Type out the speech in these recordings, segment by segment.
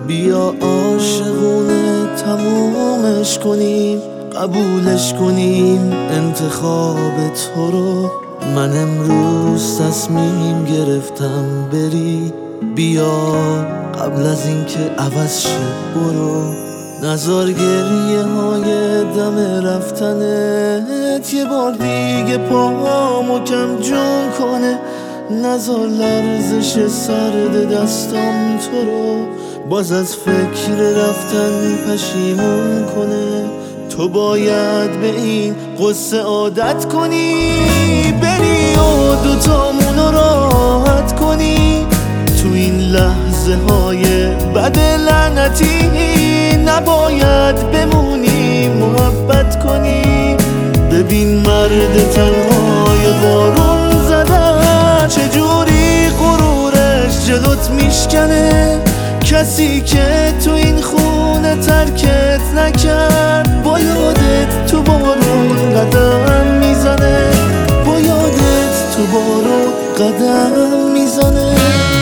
بیا عاشقونه تمومش کنیم، قبولش کنیم انتخاب تو رو. من امروز تصمیم گرفتم بری، بیا قبل از اینکه عوض شه برو. نزار گریه های دم رفتنت یه بار دیگه پاهامو کم جون کنه. نزار لرزش سرد دستام تو رو باز از فکر رفتن پشیمون کنه. تو باید به این قصه عادت کنی، بری و دوتامونو راحت کنی. تو این لحظه های بد لعنتی نباید بمونی، محبت کنی. ببین مرد تنهای بارون زدن چجوری غرورش جلوت میشکنه. کسی که تو این خونه ترکت نکرد با یادت تو بارون قدم میزنه، با یادت تو بارون قدم میزنه.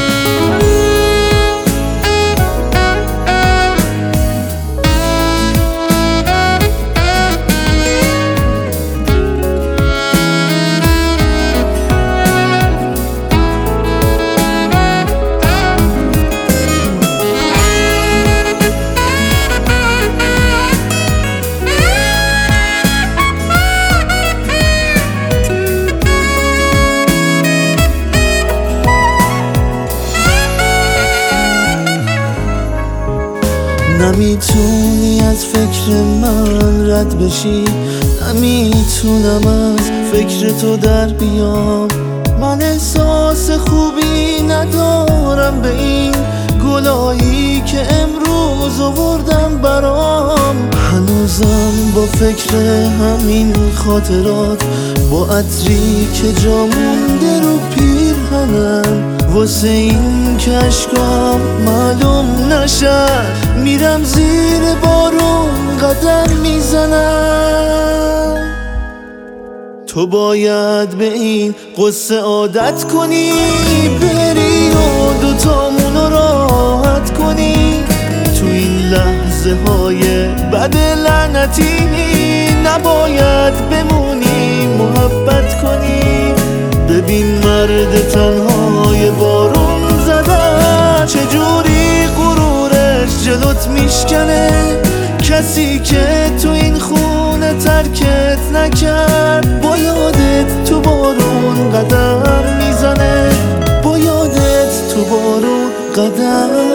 نمیتونی از فکر من رد بشی، نمیتونم از فکر تو در بیام. من احساس خوبی ندارم به این گلایی که امروز آوردم برام. هنوزم با فکر همین خاطرات، با عطری که جا مونده رو پیرهنم. واسه این که اشکام معلوم نشه میرم زیر بارون قدم میزنم. تو باید به این قصه عادت کنی، بری و دوتامونو راحت کنی. تو این لحظه های بد لعنتی نباید بمونی، محبت کنی. ببین مرد تنهای بارون زدن چجوری غرورش جلوت میشکنه. کسی که تو این خونه ترکت نکرد با یادت تو بارون قدم میزنه، با یادت تو بارون قدم